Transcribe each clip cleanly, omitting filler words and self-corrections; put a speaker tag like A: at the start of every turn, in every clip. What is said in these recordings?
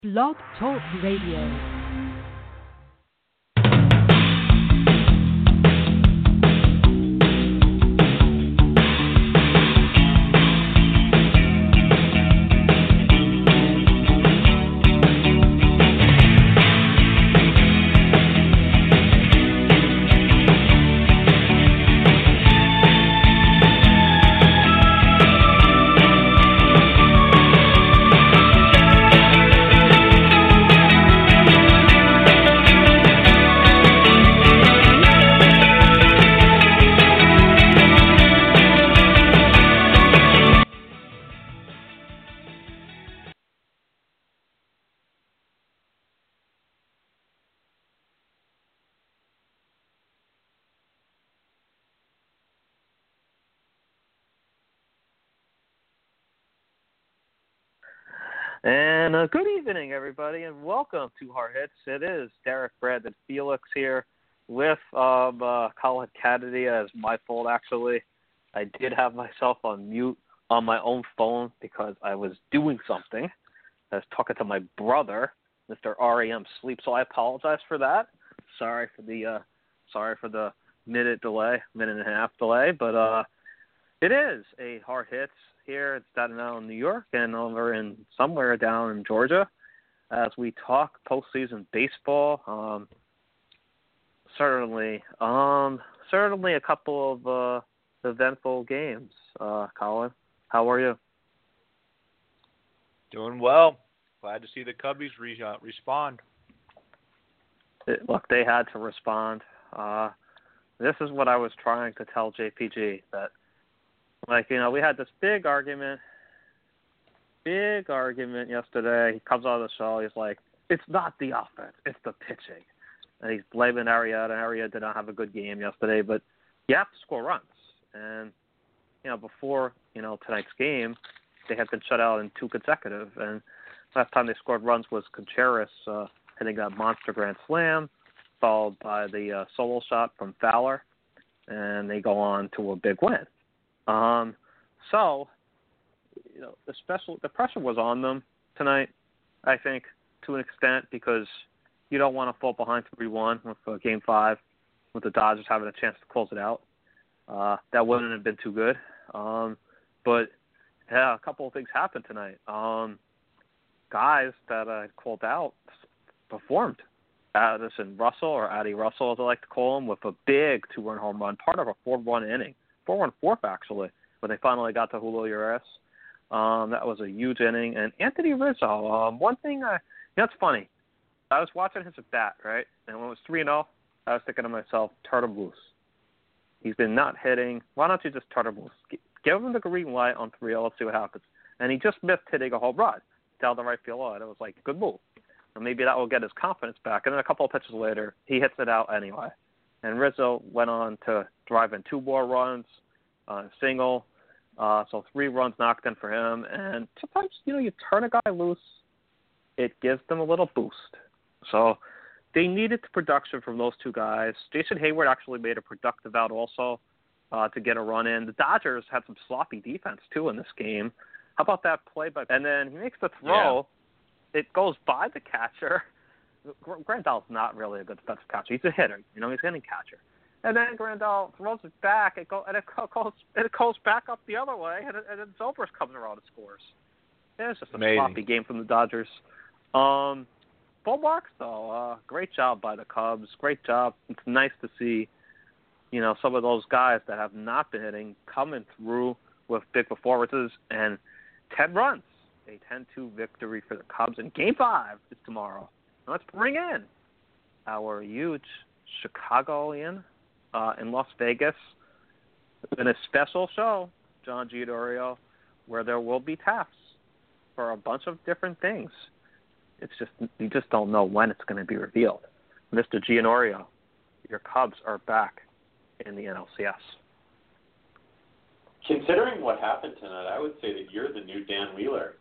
A: Blog Talk Radio.
B: And good evening, everybody, and welcome to Hard Hits. It is Derek, Brad, and Felix here with Colin Kennedy. As my fault, actually. I did have myself on mute on my own phone because I was doing something. I was talking to my brother, Mr. REM Sleep, so I apologize for that. Sorry for the minute and a half delay, but it is a Hard Hits here in Staten Island, New York, and over in somewhere down in Georgia, as we talk postseason baseball. Certainly a couple of eventful games. Colin, how are you?
C: Doing well. Glad to see the Cubbies respond.
B: Look, they had to respond. This is what I was trying to tell JPG, that we had this big argument yesterday. He comes on the show. He's like, it's not the offense, it's the pitching. And he's blaming Arrieta. Arrieta did not have a good game yesterday, but you have to score runs. And, before, tonight's game, they had been shut out in 2 consecutive. And last time they scored runs was Contreras hitting that monster grand slam, followed by the solo shot from Fowler. And they go on to a big win. The pressure was on them tonight, I think, to an extent, because you don't want to fall behind 3-1 with Game 5, with the Dodgers having a chance to close it out. That wouldn't have been too good. But a couple of things happened tonight. Guys that I called out performed. Addison Russell, or Addie Russell, as I like to call him, with a big 2-run home run, part of a 4-1 inning. 4-1 fourth, actually, when they finally got to Julio Urias. That was a huge inning. And Anthony Rizzo, one thing, it's funny. I was watching his at-bat, right? And when it was 3-0, I was thinking to myself, turn him loose. He's been not hitting. Why don't you just turn him loose? Give him the green light on 3-0. Let's see what happens. And he just missed hitting a home run down the right field line. It was like, good move. And maybe that will get his confidence back. And then a couple of pitches later, he hits it out anyway. And Rizzo went on to drive in 2 more runs, single. So 3 runs knocked in for him. And sometimes, you turn a guy loose, it gives them a little boost. So they needed the production from those 2 guys. Jason Hayward actually made a productive out also to get a run in. The Dodgers had some sloppy defense, too, in this game. How about that play? And then he makes the throw. Yeah. It goes by the catcher. Grandal's not really a good defensive catcher. He's a hitter. He's a hitting catcher. And then Grandal throws it back. It goes back up the other way, and then Zobrist comes around and scores. It's just a sloppy game from the Dodgers. Full marks, though. Great job by the Cubs. Great job. It's nice to see, some of those guys that have not been hitting coming through with big performances, and 10 runs. A 10-2 victory for the Cubs. And Game 5 is tomorrow. Let's bring in our huge Chicagoan in Las Vegas in a special show, John Giannorio, where there will be taps for a bunch of different things. It's just, you just don't know when it's going to be revealed. Mr. Giannorio, your Cubs are back in the NLCS.
D: Considering what happened tonight, I would say that you're the new Dan Wheeler.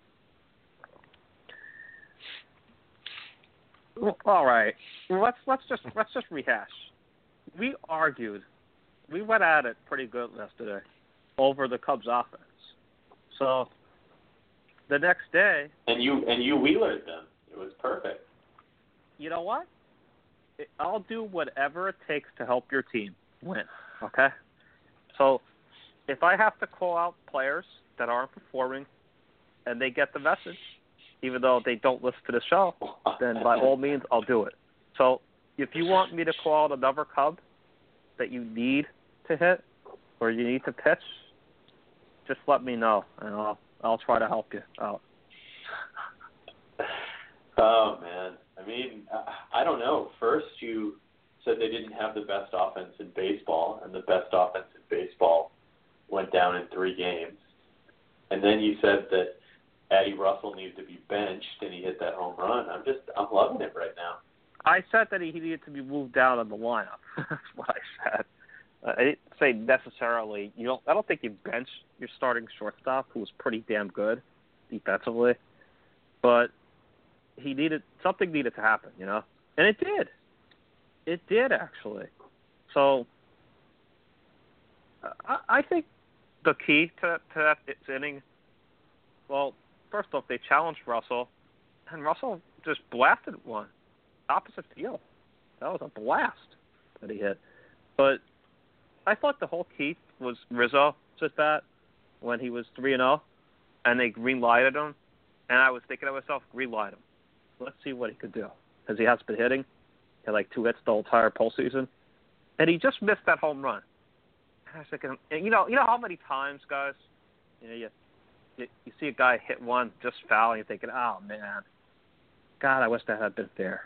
B: All right, let's just rehash. We argued, we went at it pretty good yesterday over the Cubs offense. So the next day,
D: and you Wheelered them. It was
B: you know what? I'll do whatever it takes to help your team win, okay? So if I have to call out players that aren't performing and they get the message, even though they don't listen to the show, then by all means I'll do it. So if you want me to call out another Cub that you need to hit or you need to pitch, just let me know, and I'll try to help you out.
D: Oh, man. I mean, I don't know. First, you said they didn't have the best offense in baseball, and the best offense in baseball went down in 3 games. And then you said that Addie Russell needed to be benched, and he hit that home run. I'm loving it right now.
B: I said that he needed to be moved down in the lineup. That's what I said. I didn't say necessarily. I don't think you bench your starting shortstop, who was pretty damn good defensively, but something needed to happen, and it did. It did actually. So I think the key to that inning. Well, first off, they challenged Russell, and Russell just blasted one opposite field. That was a blast that he hit, but I thought the whole key was Rizzo's at bat when he was 3-0, and they green-lighted him. And I was thinking to myself, green-light him. Let's see what he could do. Because he has been hitting. He had like 2 hits the entire postseason. And he just missed that home run. And I was thinking, you know how many times, guys, you see a guy hit one just foul, and you're thinking, oh, man, God, I wish that had been fair,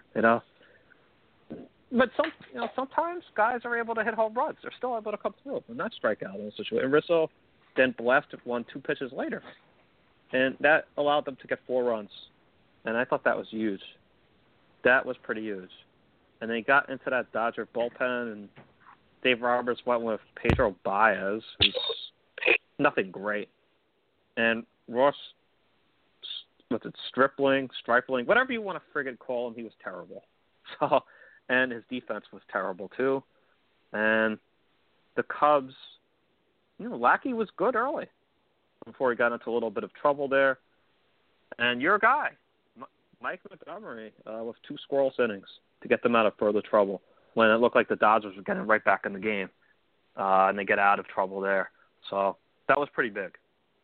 B: But sometimes guys are able to hit home runs. They're still able to come through and not strike out in a situation. And Rizzo then blasted 1 2 pitches later, and that allowed them to get 4 runs. And I thought that was huge. That was pretty huge. And they got into that Dodger bullpen, and Dave Roberts went with Pedro Baez, who's nothing great, and Ross, Stripling, whatever you want to friggin' call him, he was terrible. So. And his defense was terrible, too. And the Cubs, Lackey was good early before he got into a little bit of trouble there. And your guy, Mike Montgomery, with 2 scoreless innings to get them out of further trouble when it looked like the Dodgers were getting right back in the game. And they get out of trouble there. So that was pretty big.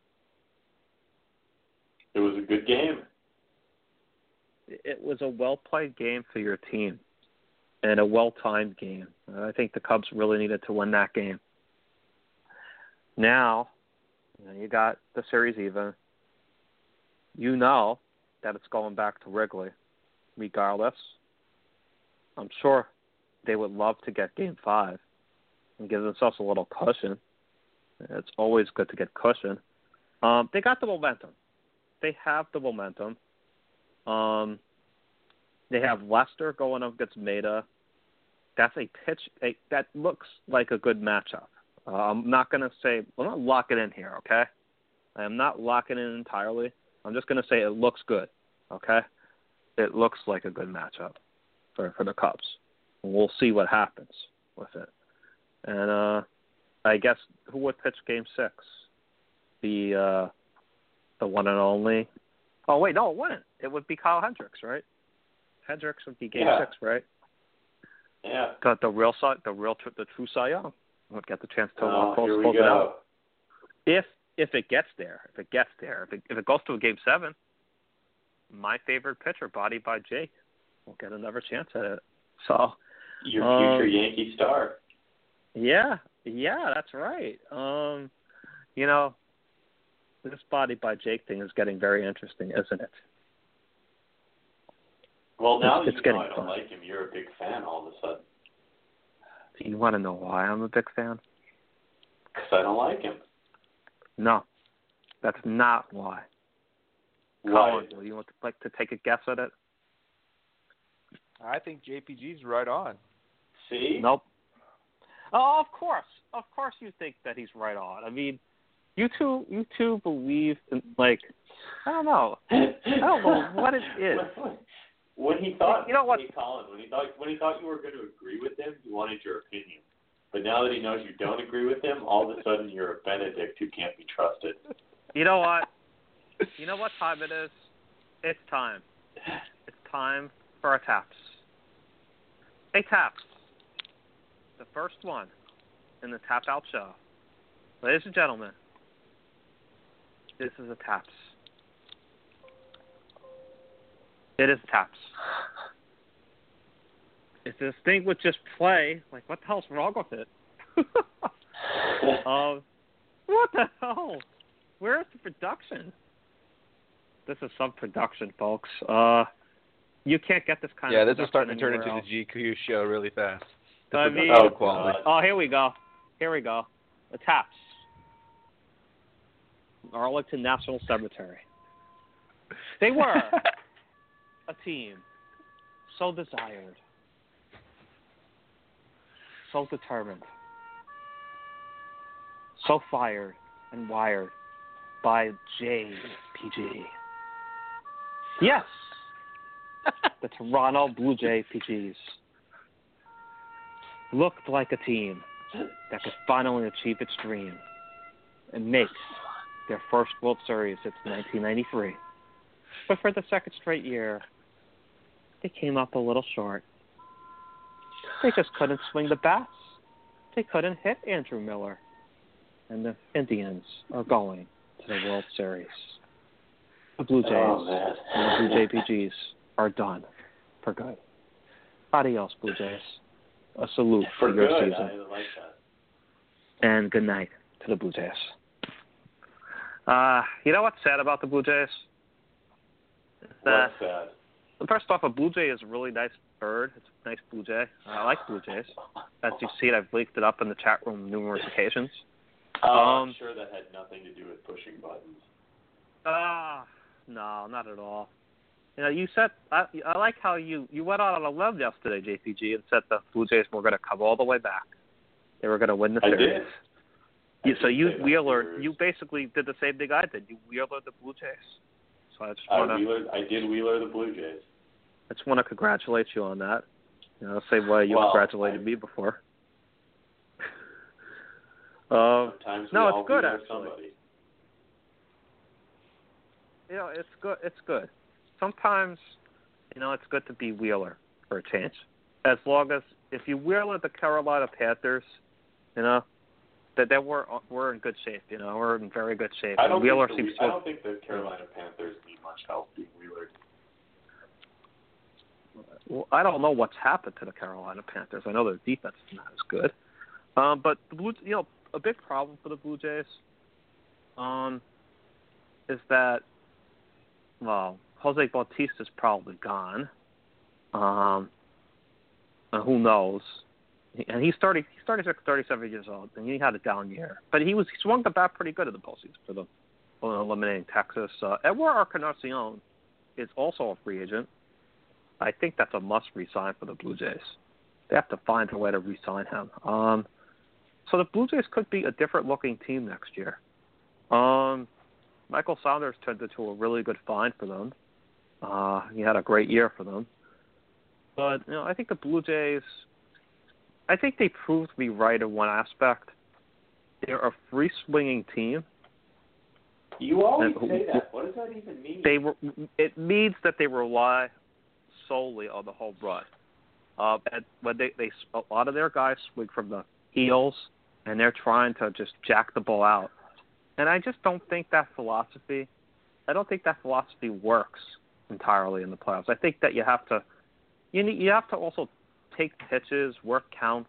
D: It was a good game.
B: It was a well-played game for your team. And a well-timed game. I think the Cubs really needed to win that game. Now, you got the series even. You know that it's going back to Wrigley, regardless. I'm sure they would love to get Game 5 and give themselves a little cushion. It's always good to get cushion. They got the momentum. They have the momentum. They have Lester going up against Maeda. That's a pitch that looks like a good matchup. I'm not going to say – I'm not locking in here, okay? I am not locking in entirely. I'm just going to say it looks good, okay? It looks like a good matchup for the Cubs. And we'll see what happens with it. And I guess who would pitch Game 6? The one and only – oh, wait, no, it wouldn't. It would be Kyle Hendricks, right? Hendricks would be Game 6, right?
D: Yeah.
B: The true Cy Young would get the chance to close
D: it
B: out. If it gets there, if it goes to a Game 7, my favorite pitcher, bodied by Jake, will get another chance at it. So
D: your future Yankee star.
B: Yeah, that's right. This bodied by Jake thing is getting very interesting, isn't it?
D: Well, now
B: it's
D: that I don't
B: fun.
D: like him, you're a big fan all of a sudden.
B: Do you want to know why I'm a big fan?
D: Because I don't like him.
B: No, that's not why.
D: Why?
B: Colin, do you like to take a guess at it?
C: I think JPG's right on.
D: See?
B: Nope. Oh, of course. Of course you think that he's right on. I mean, you two believe in, I don't know. I don't know what it is.
D: When he thought,
B: you know what?
D: Hey, Colin, when he thought you were going to agree with him, he wanted your opinion. But now that he knows you don't agree with him, all of a sudden you're a Benedict who can't be trusted.
B: You know what? You know what time it is? It's time. It's time for our taps. Hey, Taps. The first one in the Tap Out Show. Ladies and gentlemen, this is a Taps. It is Taps. If this thing would just play, like, what the hell's wrong with it? What the hell? Where's the production? This is some production, folks. You can't get this kind of production.
C: Yeah, this is starting to turn into
B: else.
C: the GQ show really fast.
D: Quality.
B: Oh, here we go. The Taps. Arlington National Cemetery. They were a team so desired, so determined, so fired and wired by JPG. Yes, the Toronto Blue Jay PGs looked like a team that could finally achieve its dream and make their first World Series since 1993. But for the second straight year, they came up a little short. They just couldn't swing the bats. They couldn't hit Andrew Miller. And the Indians are going to the World Series. The Blue Jays and the Blue Jay PGs are done for good. Adios, Blue Jays. A salute for your season.
D: I like that.
B: And good night to the Blue Jays. You know what's sad about the Blue Jays?
D: What's sad?
B: First off, a Blue Jay is a really nice bird. It's a nice Blue Jay. I like Blue Jays. As you've seen, I've leaked it up in the chat room numerous occasions.
D: I'm sure that had nothing to do with pushing buttons.
B: No, not at all. You know, you said I like how you went out on a limb yesterday, JPG, and said the Blue Jays were going to come all the way back. They were going to win the series. You basically did the same thing I did. You wheelered the Blue Jays. So I
D: did wheeler the Blue Jays.
B: I just want to congratulate you on that. You know, same way you congratulated me before.
D: Sometimes
B: it's good actually.
D: Somebody.
B: You know, it's good. It's good. Sometimes, you know, it's good to be Wheeler for a change. As long as if you Wheeler the Carolina Panthers, you know, that we're in good shape. You know, we're in very good shape.
D: I don't
B: think
D: the Carolina Panthers need much help being Wheelered.
B: Well, I don't know what's happened to the Carolina Panthers. I know their defense is not as good, but the Blue, you know, a big problem for the Blue Jays, is that, well, Jose Bautista's probably gone. Who knows? And he's 37 years old, and he had a down year. But he swung the bat pretty good in the postseason for them, eliminating Texas. Edward Encarnacion is also a free agent. I think that's a must re-sign for the Blue Jays. They have to find a way to re-sign him. So the Blue Jays could be a different-looking team next year. Michael Saunders turned into a really good find for them. He had a great year for them. But, you know, I think the Blue Jays, I think they proved me right in one aspect. They're a free-swinging team.
D: You always say that. What does that even mean?
B: It means that they rely solely on the home run. And when a lot of their guys swing from the heels, and they're trying to just jack the ball out. And I just don't think that philosophy works entirely in the playoffs. I think that you have to also take pitches, work counts,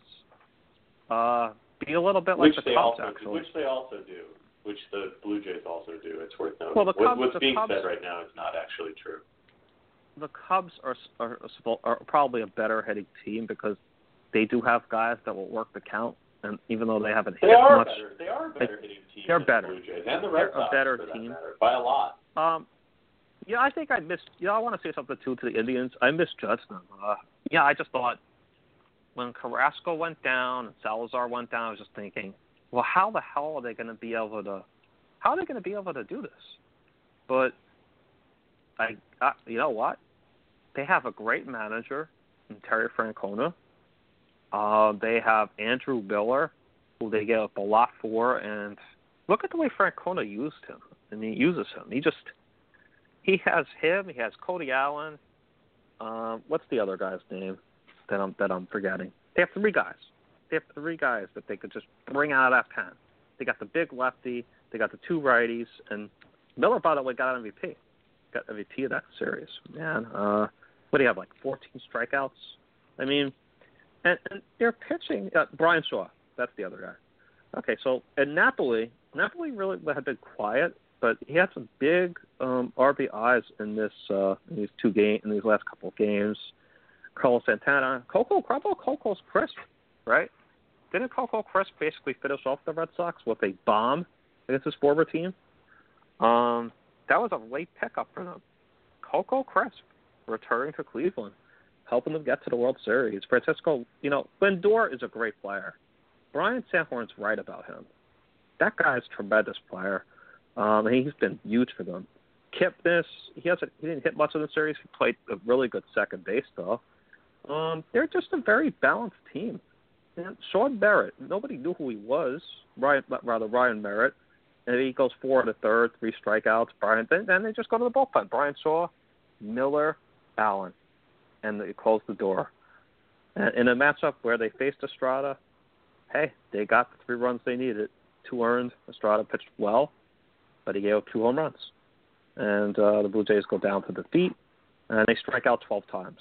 B: be a little bit like the Cubs, actually.
D: Which they also do, which the Blue Jays also do. It's worth noting.
B: Well,
D: what's being said right now is not actually true.
B: The Cubs are probably a better hitting team because they do have guys that will work the count, and even though they haven't hit much,
D: they are a better hitting team.
B: They're
D: than
B: better.
D: The Blue Jays and the Red Sox.
B: They're a better team
D: by a lot.
B: Yeah, I think I missed. I want to say something too to the Indians. I misjudged them. I just thought when Carrasco went down and Salazar went down, I was just thinking, well, how the hell are they going to be able to? How are they going to be able to do this? But you know what? They have a great manager in Terry Francona. They have Andrew Miller, who they get up a lot for, and look at the way Francona used him. And he uses him. He has him. He has Cody Allen. What's the other guy's name? that I'm forgetting. They have three guys. They have three guys that they could just bring out of that pen. They got the big lefty. They got the two righties. And Miller, by the way, got MVP. Got MVP of that series. Man, what do you have, like 14 strikeouts? I mean, and they're pitching. Brian Shaw, that's the other guy. Okay, so at Napoli really had been quiet, but he had some big RBIs in these last couple of games. Carlos Santana, Coco's crisp, right? Didn't Coco Crisp basically finish off the Red Sox with a bomb against his former team? That was a late pickup for them. Coco Crisp returning to Cleveland, helping them get to the World Series. Francisco, Lindor is a great player. Brian Sanhorn's right about him. That guy is a tremendous player. He's been huge for them. Kipnis, he didn't hit much of the series. He played a really good second base, though. They're just a very balanced team. And Sean Merritt, nobody knew who he was. Ryan Merritt. And he goes 4 1/3, 3 strikeouts. Then they just go to the bullpen. Brian Shaw, Miller, Allen, and they close the door. And in a matchup where they faced Estrada, hey, they got the 3 runs they needed. 2 earned. Estrada pitched well, but he gave up 2 home runs. And the Blue Jays go down to defeat, and they strike out 12 times.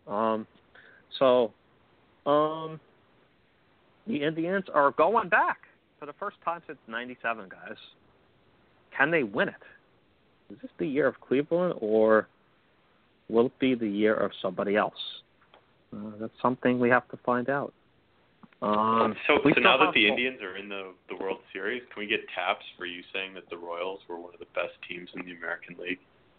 B: The Indians are going back for the first time since '97, guys. Can they win it? Is this the year of Cleveland, or will it be the year of somebody else? That's something we have to find out.
D: So now that the Indians are in the World Series, can we get taps for you saying that the Royals were one of the best teams in the American League?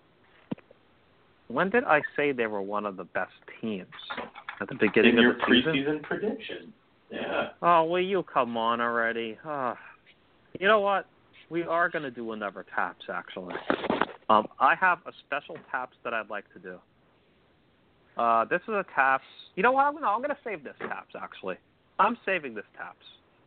B: When did I say they were one of the best teams? At the beginning of the season?
D: In your preseason prediction. Yeah.
B: Oh, will you come on already? You know what? We are going to do another taps, actually. I have a special taps that I'd like to do. This is a taps. You know what? I'm going to save this taps, actually. I'm saving this taps.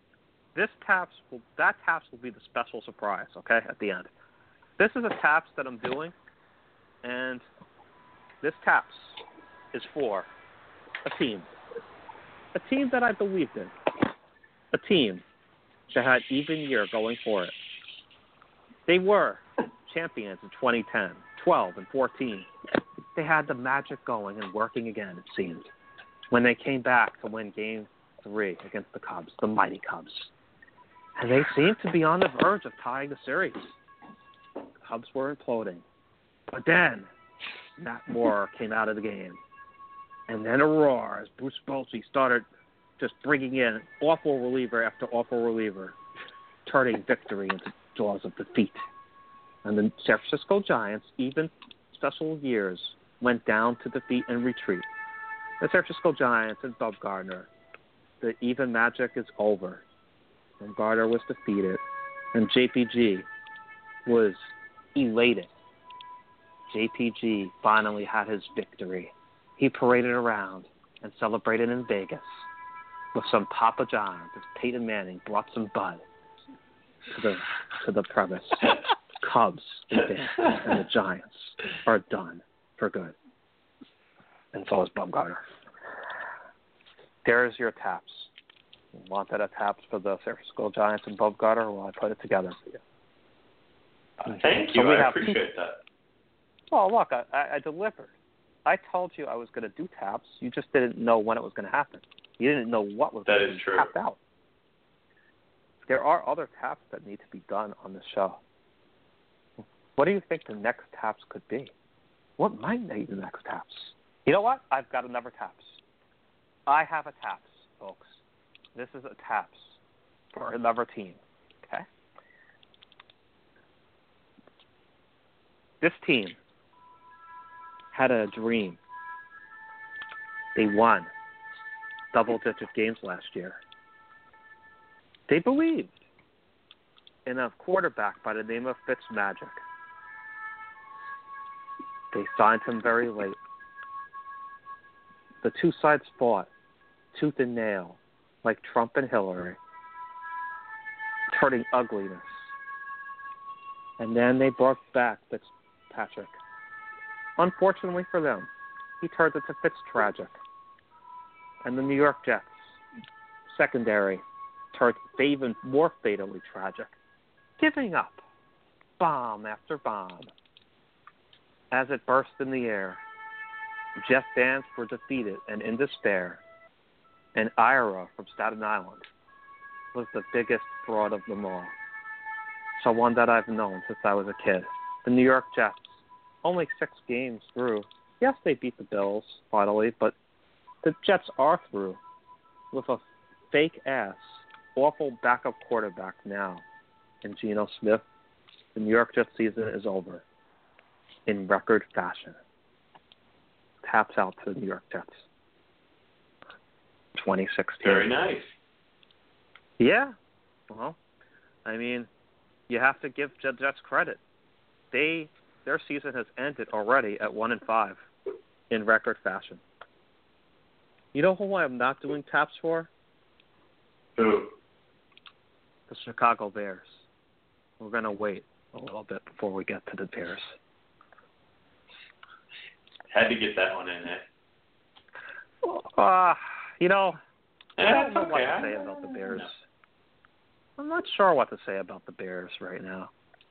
B: That taps will be the special surprise, okay, at the end. This is a taps that I'm doing, and this taps is for a team that I believed in, a team that had even year going for it. They were champions in 2010, 12, and 14. They had the magic going and working again, it seemed, when they came back to win Game 3 against the Cubs, the mighty Cubs. And they seemed to be on the verge of tying the series. The Cubs were imploding. But then Matt Moore came out of the game. And then a roar as Bruce Bochy started just bringing in awful reliever after awful reliever, turning victory into jaws of defeat. And the San Francisco Giants, even special years, went down to defeat and retreat. The San Francisco Giants and Bumgarner, the even magic is over. Bumgarner was defeated, and JPG was elated. JPG finally had his victory. He paraded around and celebrated in Vegas with some Papa John's as Peyton Manning brought some bud to the premise. Cubs and the Giants are done for good. And so is Bumgarner. There's your taps. You want that a taps for the San Francisco Giants and Bumgarner? Well, I put it together for you.
D: Thank you. I appreciate that.
B: Oh, look, I delivered. I told you I was going to do taps. You just didn't know when it was going to happen. You didn't know what was going to be tapped out. There are other taps that need to be done on the show. What do you think the next taps could be? What might be the next taps? You know what? I've got another taps. I have a taps, folks. This is a taps for another team. Okay? This team had a dream. They won double-digit games last year. They believed in a quarterback by the name of Fitzmagic. They signed him very late. The two sides fought tooth and nail, like Trump and Hillary, turning ugliness. And then they brought back Fitzpatrick. Unfortunately for them, he turned into Fitztragic. And the New York Jets secondary turned even more fatally tragic, giving up bomb after bomb. As it burst in the air, Jet fans were defeated and in despair, and Ira from Staten Island was the biggest fraud of them all. Someone that I've known since I was a kid. The New York Jets, only 6 games through. Yes, they beat the Bills finally, but the Jets are through with a fake-ass, awful backup quarterback now in Geno Smith. The New York Jets season is over in record fashion. Taps out to the New York Jets. 2016.
D: Very nice.
B: Yeah. Well, I mean, you have to give Jets credit. Their season has ended already at 1-5 in record fashion. You know who I'm not doing taps for?
D: Who?
B: The Chicago Bears. We're going to wait a little bit before we get to the Bears.
D: Had to get that one in there.
B: You know, I don't know
D: okay.
B: what to say about the Bears. I'm not sure what to say about the Bears right now.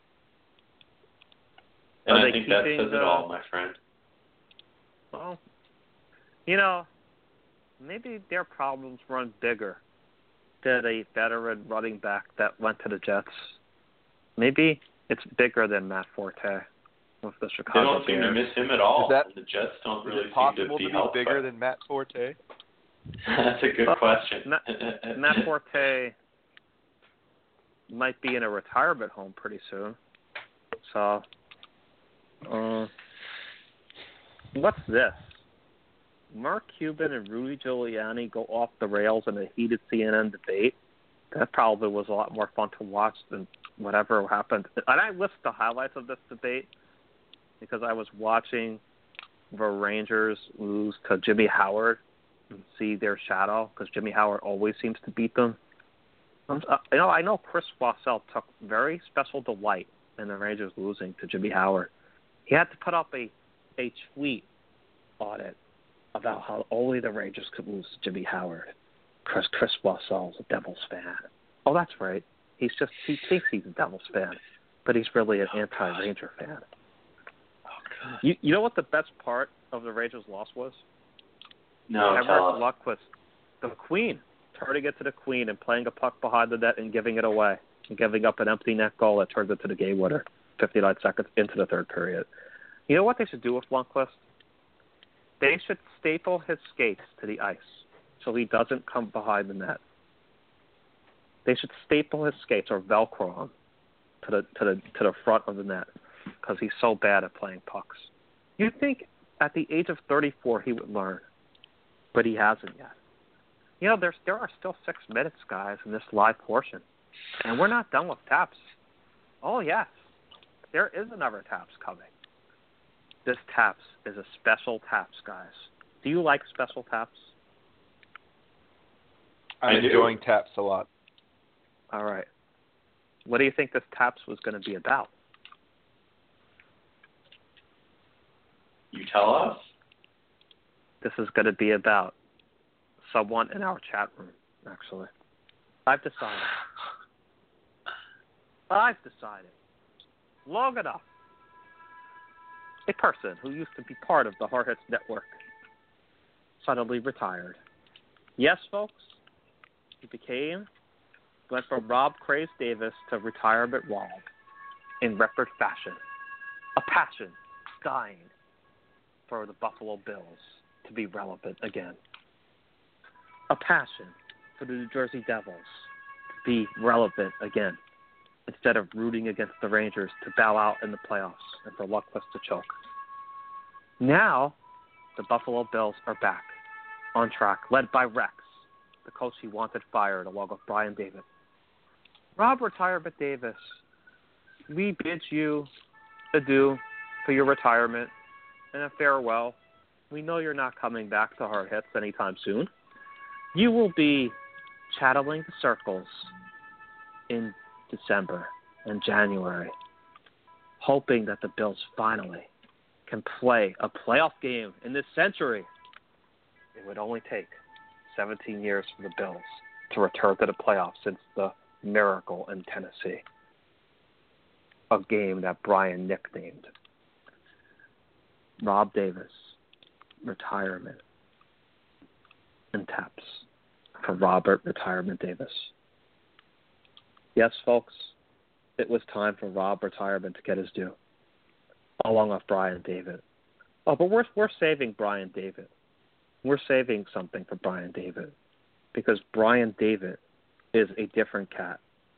D: And
B: Are
D: I
B: they
D: think that
B: keeping
D: says it all, my friend.
B: Well, you know, maybe their problems run bigger than a veteran running back that went to the Jets. Maybe it's bigger than Matt Forte with the
D: They
B: Chicago
D: don't seem to
B: Bears.
D: miss him at all.
C: Is that-
D: the Jets don't really
C: Is it possible
D: seem
C: to
D: to
C: be
D: be
C: bigger than Matt Forte?
D: That's a good question.
B: Matt Forte might be in a retirement home pretty soon. So, what's this? Mark Cuban and Rudy Giuliani go off the rails in a heated CNN debate. That probably was a lot more fun to watch than whatever happened. And I listed the highlights of this debate because I was watching the Rangers lose to Jimmy Howard and see their shadow because Jimmy Howard always seems to beat them. I know Chris Wassell took very special delight in the Rangers losing to Jimmy Howard. He had to put up a tweet on it about how only the Rangers could lose to Jimmy Howard because Chris Wassell's a Devils fan. Oh, that's right. He thinks he's a Devils fan, but he's really an anti-Ranger fan. You know what the best part of the Rangers' loss was?
D: No,
B: Everett
D: tell us.
B: Lundqvist, the Queen, turning it to the Queen and playing a puck behind the net and giving it away and giving up an empty net goal that turns into the game winner 59 seconds into the third period. You know what they should do with Lundqvist? They should staple his skates to the ice so he doesn't come behind the net. They should staple his skates or Velcro him to the front of the net because he's so bad at playing pucks. You'd think at the age of 34 he would learn, but he hasn't yet. You know, there are still 6 minutes, guys, in this live portion, and we're not done with taps. Oh, yes, there is another taps coming. This taps is a special taps, guys. Do you like special taps?
C: I'm enjoying taps a lot.
B: All right. What do you think this taps was going to be about?
D: You tell us.
B: This is going to be about someone in our chat room, actually. I've decided. Long enough. A person who used to be part of the Hard Hits Network suddenly retired. Yes, folks, went from Rob Craze Davis to retirement wall in record fashion. A passion dying for the Buffalo Bills to be relevant again. A passion for the New Jersey Devils to be relevant again, instead of rooting against the Rangers to bow out in the playoffs and for Lundqvist to choke. Now, the Buffalo Bills are back on track, led by Rex, the coach he wanted fired, along with Brian David. Rob Retirement Davis, we bid you adieu for your retirement and a farewell. We know you're not coming back to Hard Hits anytime soon. You will be channeling the circles in December and January, hoping that the Bills finally can play a playoff game in this century. It would only take 17 years for the Bills to return to the playoffs since the miracle in Tennessee. A game that Brian nicknamed Rob Davis Retirement and taps for Robert Retirement Davis. Yes, folks, it was time for Rob Retirement to get his due, along with Brian David. Oh, but we're saving Brian David. We're saving something for Brian David because Brian David is a different cat.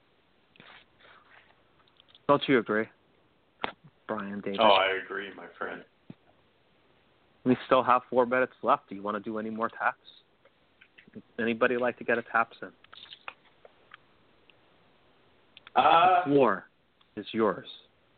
B: Don't you agree, Brian David?
D: Oh, I agree, my friend.
B: We still have 4 minutes left. Do you want to do any more taps? Anybody like to get a taps in? The floor is yours.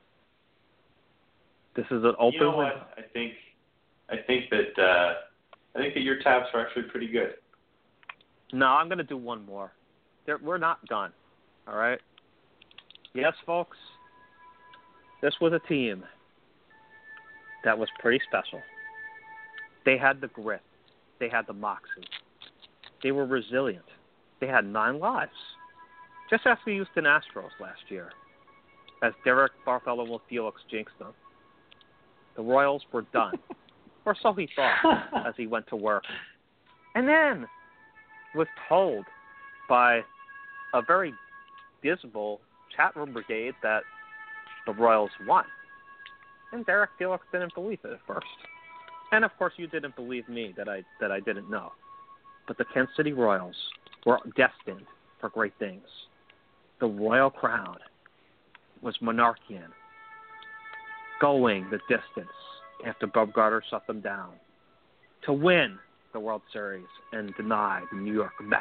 B: This is an open.
D: You know
B: window.
D: what? I think that your taps are actually pretty good.
B: No, I'm going to do one more. We're not done. All right? Yes, folks. This was a team that was pretty special. They had the grit. They had the moxie. They were resilient. They had 9 lives. Just ask the Houston Astros last year, as Derek Bartholomew Felix jinxed them. The Royals were done, or so he thought as he went to work. And then was told by a very dismal chat room brigade that the Royals won. And Derek Felix didn't believe it at first. And of course you didn't believe me that I didn't know. But the Kansas City Royals were destined for great things. The royal crown was monarchian, going the distance after Bumgarner shut them down to win the World Series and deny the New York Mets.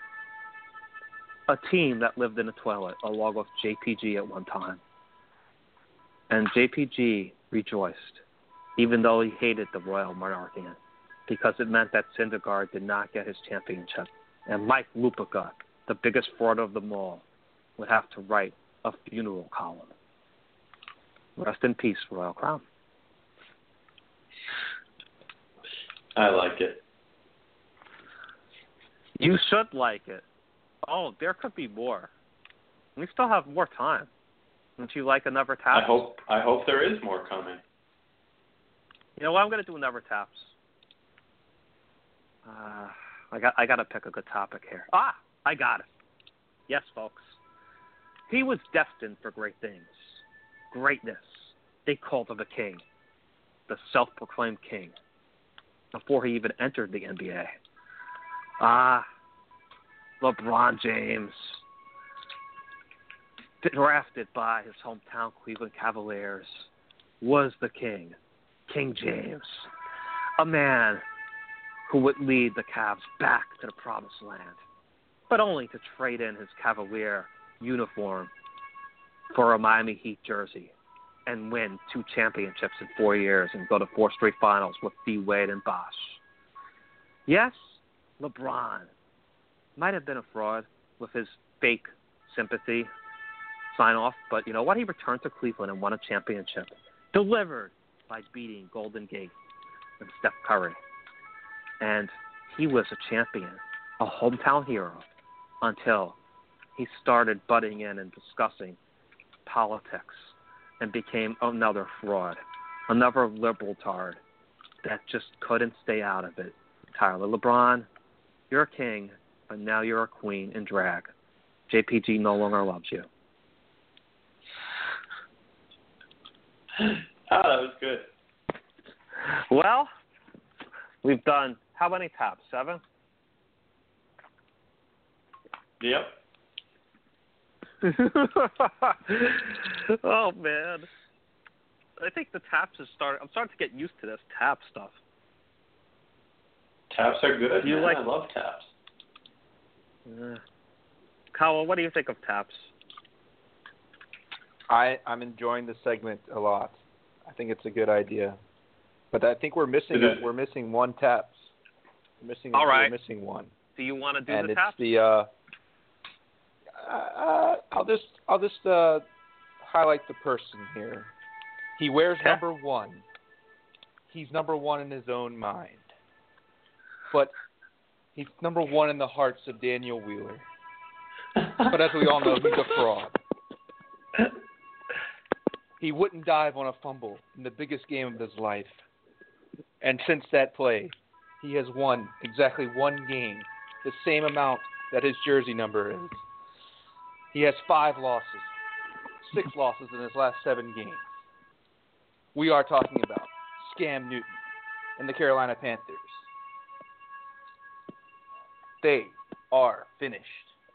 B: A team that lived in a toilet along with JPG at one time. And JPG rejoiced, even though he hated the royal monarchian, because it meant that Syndergaard did not get his championship. And Mike Lupica, the biggest fraud of them all, would have to write a funeral column. Rest in peace, Royal Crown.
D: I like it.
B: You should like it. Oh, there could be more. We still have more time. Wouldn't you like another tap?
D: I hope there is more coming.
B: You know what? I'm going to do another taps. I got to pick a good topic here. I got it. Yes, folks. He was destined for great things. Greatness. They called him a king. The self-proclaimed king. Before he even entered the NBA. LeBron James. Drafted by his hometown Cleveland Cavaliers. Was the king. King James. A man who would lead the Cavs back to the promised land. But only to trade in his Cavalier uniform for a Miami Heat jersey and win 2 championships in 4 years and go to 4 straight finals with D-Wade and Bosh. Yes, LeBron might have been a fraud with his fake sympathy sign-off, but you know what? He returned to Cleveland and won a championship, delivered by beating Golden Gate and Steph Curry. And he was a champion, a hometown hero, until he started butting in and discussing politics and became another fraud, another liberal tard that just couldn't stay out of it. Tyler LeBron, you're a king, but now you're a queen in drag. JPG no longer loves you.
D: That was good.
B: Well, we've done how many taps? 7?
D: Yep.
B: Oh man, I think the taps is starting. I'm starting to get used to this tap stuff.
D: Taps are good.
B: You
D: I love taps.
B: Kyle, what do you think of taps?
E: I'm enjoying the segment a lot. I think it's a good idea, but I think we're missing one taps.
B: All right.
E: We're missing one.
B: Do you want to do
E: and
B: the taps?
E: And it's I'll just highlight the person here. He wears number 1. He's number 1 in his own mind. But He's number one in the hearts of Daniel Wheeler. But as we all know, he's a fraud. He wouldn't dive on a fumble in the biggest game of his life. And since that play, he has won exactly one game, the same amount that his jersey number is. He has 5 losses, 6 losses in his last 7 games. We are talking about Scam Newton and the Carolina Panthers. They are finished.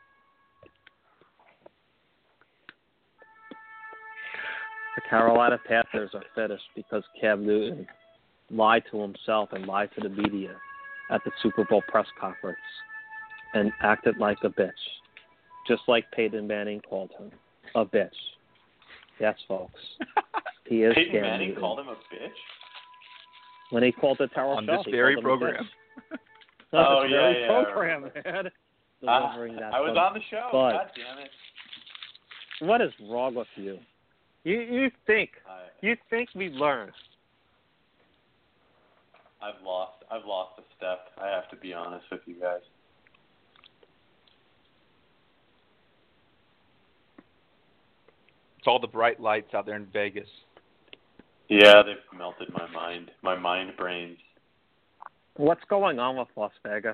B: The Carolina Panthers are finished because Cam Newton lied to himself and lied to the media at the Super Bowl press conference and acted like a bitch, just like Peyton Manning called him a bitch. Yes, folks. He is
D: Peyton
B: Cam
D: Manning
B: Newton.
D: called him a bitch?
B: When he called the Terrell
C: On
B: Show,
C: this
B: he
C: very
B: called him a
C: program.
B: bitch.
D: Oh,
B: this
D: yeah,
B: very
D: yeah,
B: program,
D: right.
B: man. Delivering that
D: I was
B: fun-
D: on the show.
B: But-
D: God damn it.
B: What is wrong with you? You think we learned?
D: I've lost a step. I have to be honest with you guys.
E: It's all the bright lights out there in Vegas.
D: Yeah, they've melted my mind brains.
B: What's going on with Las Vegas?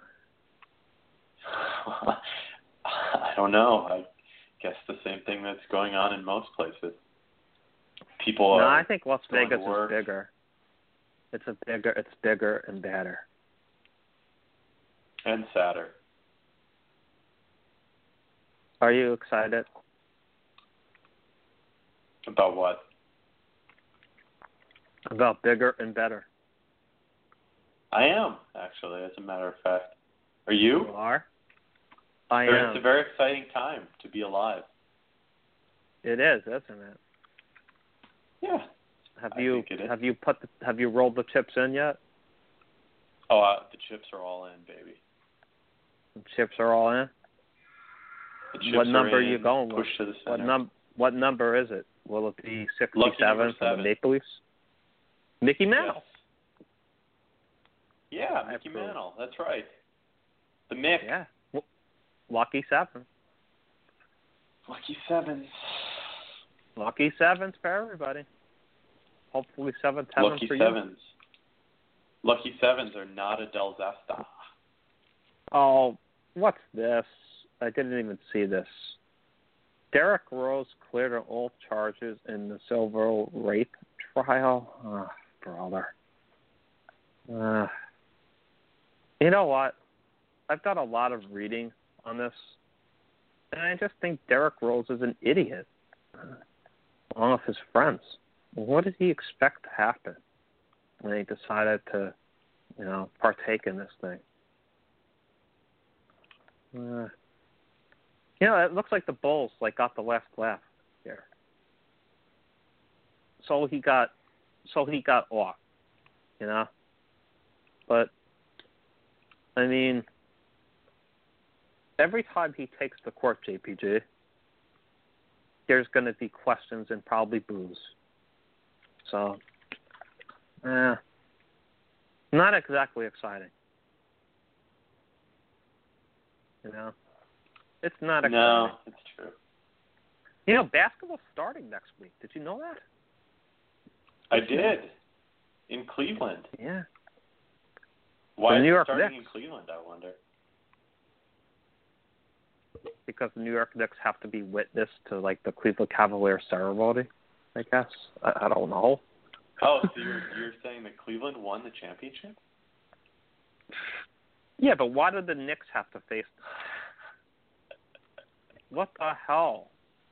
D: I don't know. I guess the same thing that's going on in most places. People
B: No,
D: are
B: I think Las
D: going
B: Vegas
D: to work.
B: is bigger. It's bigger and badder.
D: And sadder.
B: Are you excited?
D: About what?
B: About bigger and better.
D: I am, actually, as a matter of fact. Are you?
B: You are? I
D: It's
B: am.
D: a very exciting time to be alive.
B: It is, isn't it?
D: Yeah.
B: Have
D: I
B: you
D: think it is.
B: have you rolled the chips in yet?
D: Oh, the chips are all in, baby.
B: The chips are all in.
D: The chips
B: What number
D: are
B: are you
D: in,
B: going with?
D: Push to the center.
B: What number is it? Will it be
D: Lucky
B: 67
D: number
B: for the
D: 7.
B: Maple Leafs? Mickey Mouse.
D: Yes. Yeah,
B: I
D: Mickey
B: approve.
D: Mantle. That's right. The Mick.
B: Yeah. Lucky 7.
D: Lucky 7s.
B: Lucky 7s for everybody. Hopefully 7
D: Lucky
B: for
D: 7s.
B: you.
D: Lucky 7s are not a Del Zesta.
B: Oh, what's this? I didn't even see this. Derek Rose cleared of all charges in the Silver rape trial. Oh, brother. You know what? I've done a lot of reading on this, and I just think Derek Rose is an idiot, along with his friends. What did he expect to happen when he decided to, partake in this thing? It looks like the Bulls got the last laugh here. So he got off, But I mean, every time he takes the court, JPG, there's going to be questions and probably boos. So, not exactly exciting. It's not exciting.
D: No, it's true.
B: Basketball's starting next week. Did you know that?
D: I did. In Cleveland.
B: Yeah.
D: Why
B: The
D: is
B: New
D: it
B: York
D: starting
B: Knicks.
D: in Cleveland, I wonder?
B: Because the New York Knicks have to be witness to, the Cleveland Cavaliers ceremony, I guess. I don't know.
D: Oh, so you're saying that Cleveland won the championship?
B: Yeah, but why did the Knicks have to face... What the hell?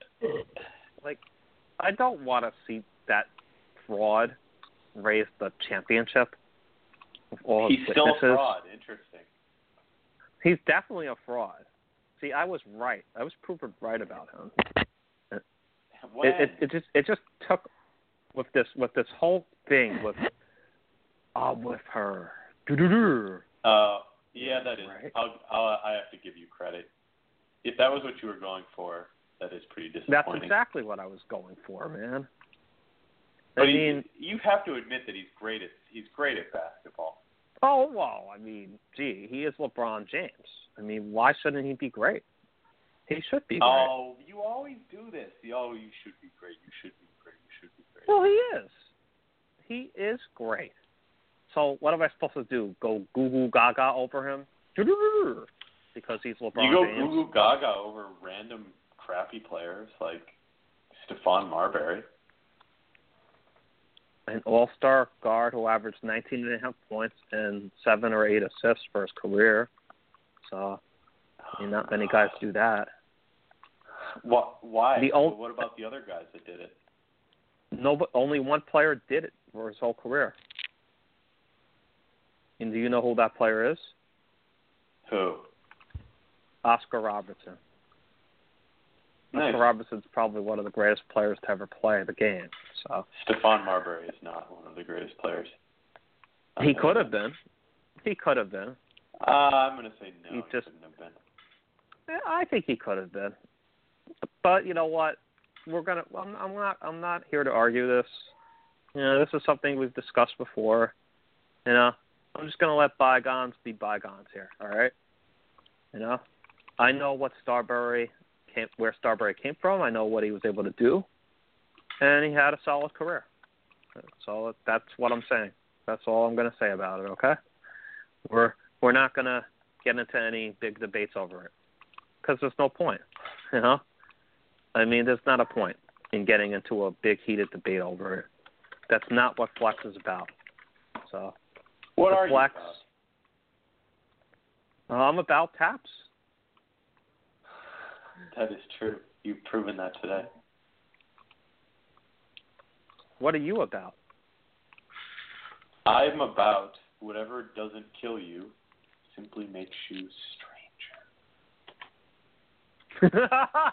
B: I don't want to see that fraud raise the championship with all his
D: He's still a
B: witnesses.
D: fraud. Interesting.
B: He's definitely a fraud. See, I was right. I was proven right about him.
D: When?
B: It just took with this whole thing with her.
D: Yeah, that is.
B: Right.
D: I have to give you credit. If that was what you were going for, that is pretty
B: That's
D: disappointing.
B: exactly what I was going for, man.
D: But
B: I mean,
D: you have to admit that he's great at basketball.
B: Oh, well, I mean, gee, he is LeBron James. I mean, why shouldn't he be great? He should be great.
D: Oh, you always do this. Oh, you should be great. You should be great. You should be great.
B: Well, he is. He is great. So what am I supposed to do? Go goo goo gaga over him? Because he's LeBron
D: You go
B: James?
D: goo goo gaga over random crappy players like Stephon Marbury.
B: An all-star guard who averaged 19.5 points and 7 or 8 assists for his career. So, I mean, not many guys do that.
D: Why? What about the other guys that did it?
B: No, but only one player did it for his whole career. And do you know who that player is?
D: Who?
B: Oscar Robertson.
D: Nice.
B: Oscar Robertson's probably one of the greatest players to ever play the game. So
D: Stephon Marbury is not one of the greatest players.
B: he could have been. He could have been.
D: I'm going to say no. He couldn't have been.
B: I think he could have been. But you know what? I'm not here to argue this. You know, this is something we've discussed before. You know, I'm just gonna let bygones be bygones here. All right. You know, I know where Starbury came from. I know what he was able to do, and he had a solid career. So that's what I'm saying. That's all I'm gonna say about it. Okay. We're not gonna get into any big debates over it because there's no point. You know. I mean, there's not a point in getting into a big heated debate over it. That's not what Flex is about. So,
D: what are
B: Flex,
D: you about?
B: I'm about Taps.
D: That is true. You've proven that today.
B: What are you about?
D: I'm about whatever doesn't kill you simply makes you stranger.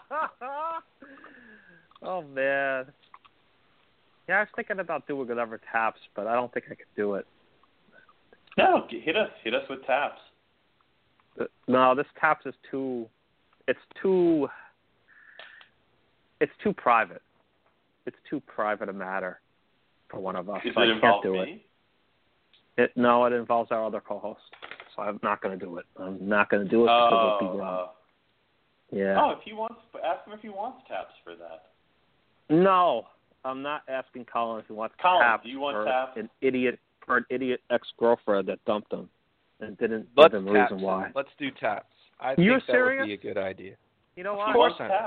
B: Oh, man. Yeah, I was thinking about doing another Taps, but I don't think I could do it.
D: No, hit us with Taps.
B: No, this Taps is too private. It's too private a matter for one of us.
D: Does
B: so
D: it
B: I
D: involve
B: can't do
D: me?
B: it. No, it involves our other co-host. So I'm not going to do it. I'm not going to do it because it'll be wrong. Yeah.
D: Oh, ask him if he wants Taps for that.
B: No, I'm not asking Colin if he wants Taps.
D: Do you want
B: for
D: Taps?
B: an idiot ex-girlfriend that dumped him and didn't give him a reason why.
E: Let's do Taps. I
B: You're
E: think that
B: serious?
E: would be a good idea.
B: You know what?
D: He wants Taps.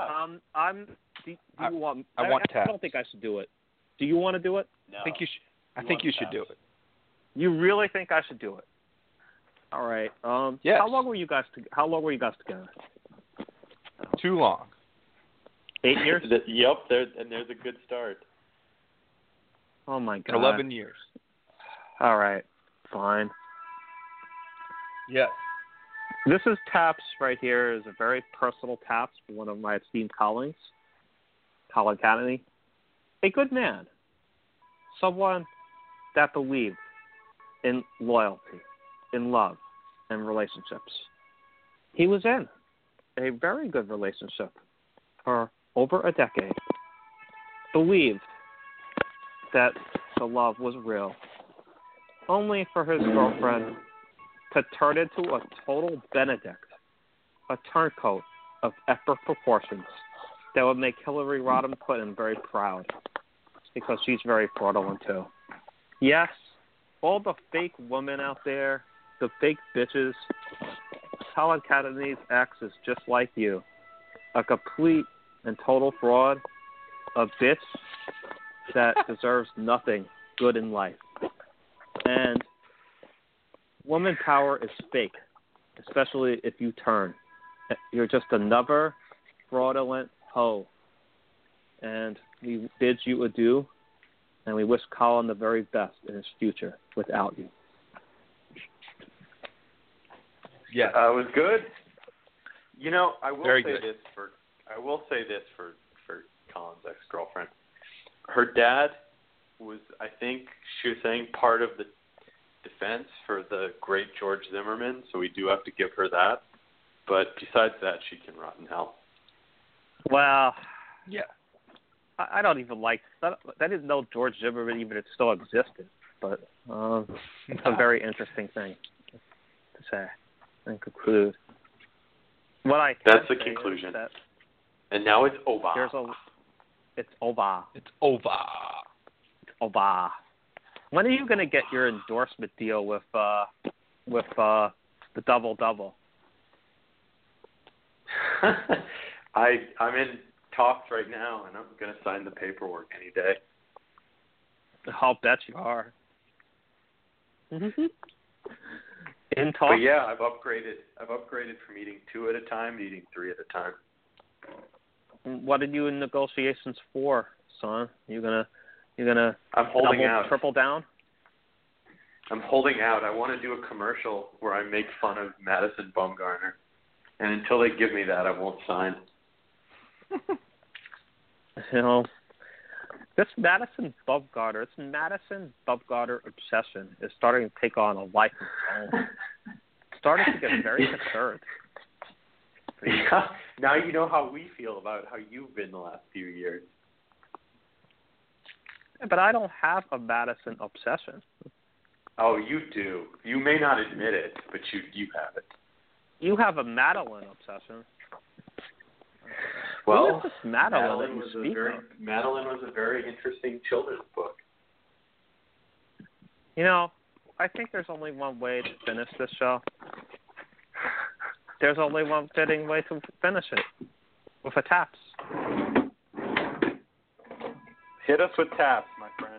E: I
B: don't think I should do it. Do you want to do it?
D: No.
E: I think you should do it.
B: You really think I should do it? All right.
E: Yes.
B: How long were you guys together?
E: Too long.
B: 8 years?
D: Yep. There's a good start.
B: Oh my God.
E: 11 years.
B: All right. Fine.
E: Yes.
B: This is Taps right here. Is a very personal Taps for one of my esteemed colleagues, Colin Kennedy. A good man. Someone that believed in loyalty, in love, and relationships. He was in a very good relationship for over a decade. Believed that the love was real, only for his girlfriend to turn into a total Benedict, a turncoat of epic proportions that would make Hillary Rodham Clinton very proud, because she's very fraudulent too. Yes, all the fake women out there, the fake bitches, Colin Kennedy's ex is just like you, a complete and total fraud, a bitch that deserves nothing good in life. And woman power is fake, especially if you turn. You're just another fraudulent hoe. And we bid you adieu, and we wish Colin the very best in his future without you.
E: Yes.
D: It was good. You know, I will
E: Very
D: say
E: good.
D: this for Colin's ex-girlfriend. Her dad was, I think she was saying, part of the defense for the great George Zimmerman, so we do have to give her that. But besides that, she can rot in hell.
B: Well,
E: Yeah.
B: I don't even like that. I didn't know George Zimmerman even still existed. but it's a very interesting thing to say and conclude. What I can
D: That's the
B: say
D: conclusion.
B: is that
D: And now it's over.
B: it's over.
E: It's over.
B: It's over. When are you going to get your endorsement deal with the double-double?
D: I'm in talks right now, and I'm going to sign the paperwork any day.
B: I'll bet you are. In talks?
D: But yeah, I've upgraded from eating 2 at a time to eating 3 at a time.
B: What are you in negotiations for, son? You gonna
D: I'm holding
B: double,
D: out.
B: triple down?
D: I'm holding out. I want to do a commercial where I make fun of Madison Bumgarner, and until they give me that, I won't sign.
B: You know, this Madison Bumgarner obsession is starting to take on a life of its own. It's starting to get very concerned.
D: Yeah, now you know how we feel about how you've been the last few years.
B: But I don't have a Madison obsession.
D: Oh, you do. You may not admit it, but you have it.
B: You have a Madeline obsession.
D: Well,
B: who is this Madeline that you speak of?
D: Madeline was a very interesting children's book.
B: You know, I think there's only one way to finish this show. There's only one fitting way to finish it, with a taps.
D: Hit us with taps, my friend.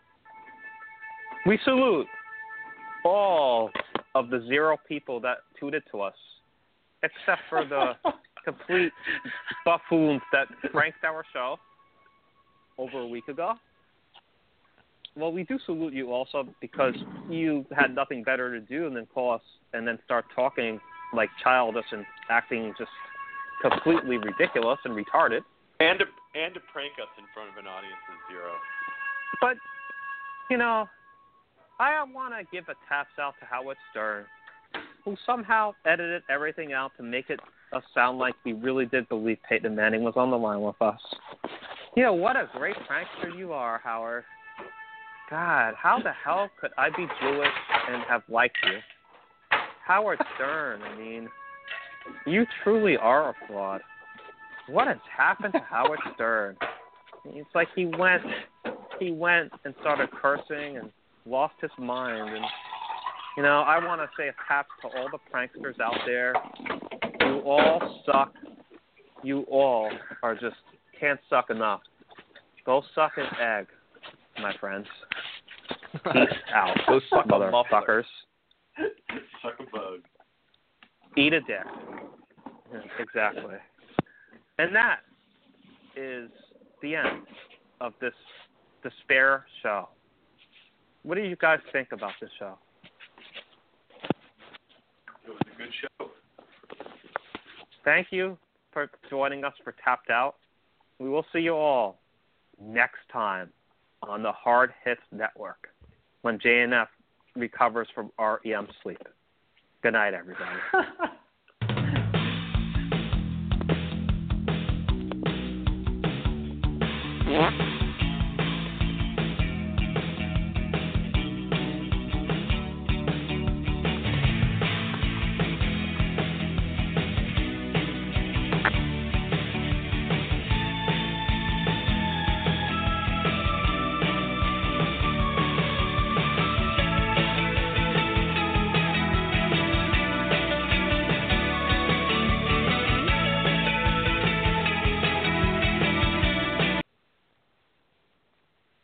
B: We salute all of the 0 people that tuned to us, except for the complete buffoons that pranked our show over a week ago. Well, we do salute you also because you had nothing better to do than call us and then start talking like childish and acting just completely ridiculous and retarded.
D: And to prank us in front of an audience of 0.
B: But, you know, I want to give a taps out to Howard Stern, who somehow edited everything out to make it sound like we really did believe Peyton Manning was on the line with us. You know, what a great prankster you are, Howard. God, how the hell could I be Jewish and have liked you? Howard Stern, I mean, you truly are a fraud. What has happened to Howard Stern? It's like he went and started cursing and lost his mind. And, you know, I want to say a tap to all the pranksters out there. You all suck. You all are just can't suck enough. Go suck an egg, my friends. Peace out.
E: Go suck a
B: motherfuckers.
D: Suck a bug.
B: Eat a dick. Yeah, exactly. And that is the end of this despair show. What do you guys think about this show?
D: It was a good show.
B: Thank you for joining us for Tapped Out. We will see you all next time on the Hard Hits Network when JNF recovers from REM sleep. Good night, everybody.
A: Yeah.